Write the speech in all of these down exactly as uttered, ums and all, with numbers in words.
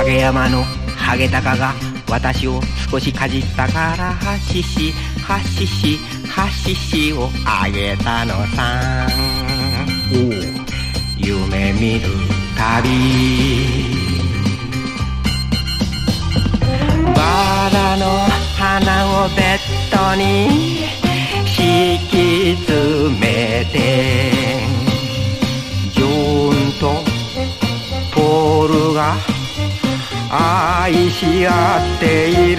影山のハゲタカが私を少しかじったからハシシハシシハシシをあげたのさ。お夢見る旅、バラの花をベッドに敷き詰めて、ジョーンとポールが愛し合っている。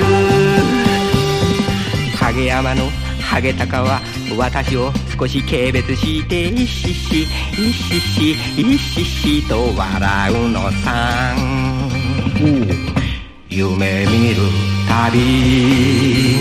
影山のハゲタカは私を少し軽蔑してイシシイシシイシシと笑うのさ。夢見る旅、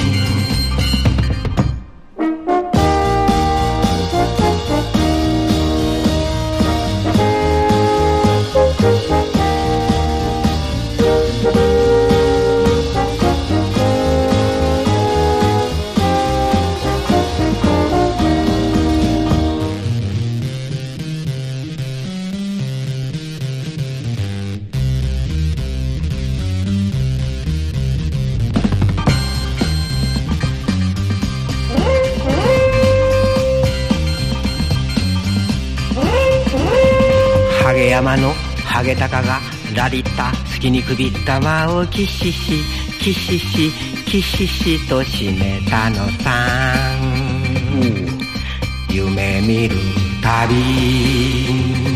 影山のハゲタカがラリッタ好きにくびった間をキシシキシシキシシと締めたのさ。夢見る旅。